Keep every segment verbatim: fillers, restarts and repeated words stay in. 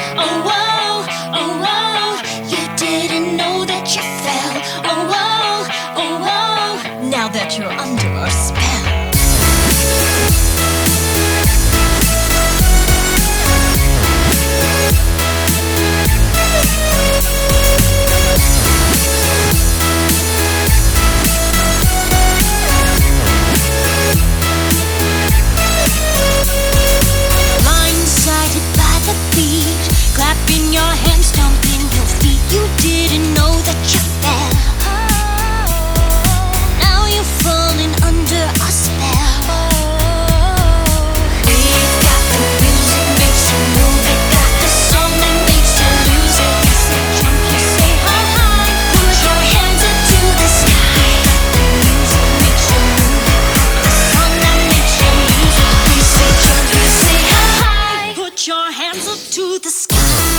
Oh whoa, oh whoa, you didn't know that you fell. Oh whoa, oh whoa, now that you're under our spell. Clapping your hands, stomping your feet. You didn't know that you fell. Now you're falling under a spell. We've got the music, makes you move it. Got the song that makes you lose it. You say jump, you say high, high. Put your hands up to the sky. Got the music, makes you move it. Got the song that makes you lose it. We say jump, you say high, high. Put your hands up to the sky.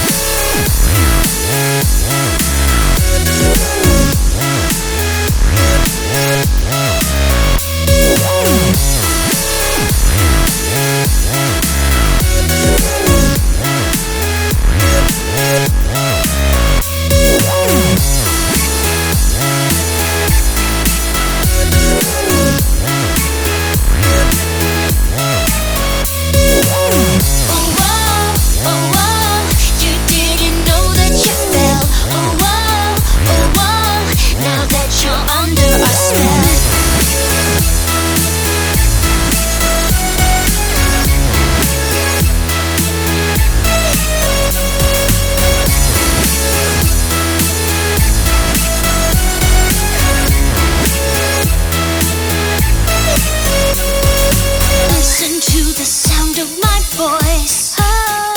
Voice. Oh,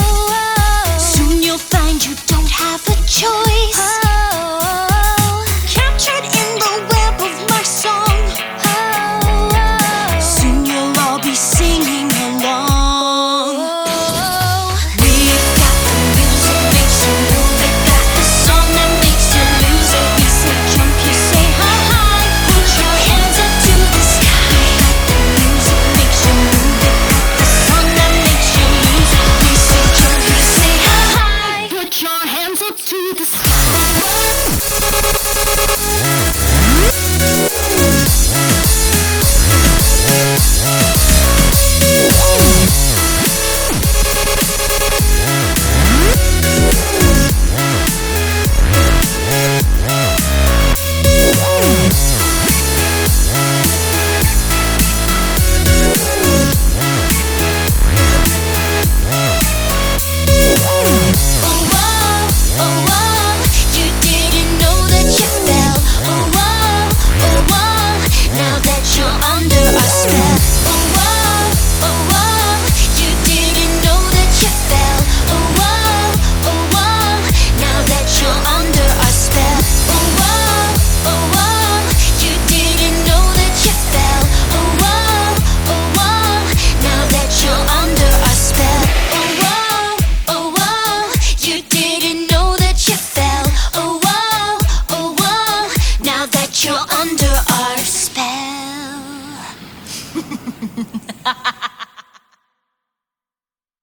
oh. Soon you'll find you don't have a choice. Oh, oh. Captured in the web of my song. Oh, oh. Soon you'll all be singing along. Oh, we've got the music, makes you move it. Got the song that makes you lose it. We say jump, you say high, high. Put your hands up to the sky. Got the music, makes you move it. Got the song that makes you lose it. We say jump, you say high, high. Put your hands up to the sky. You're under our spell.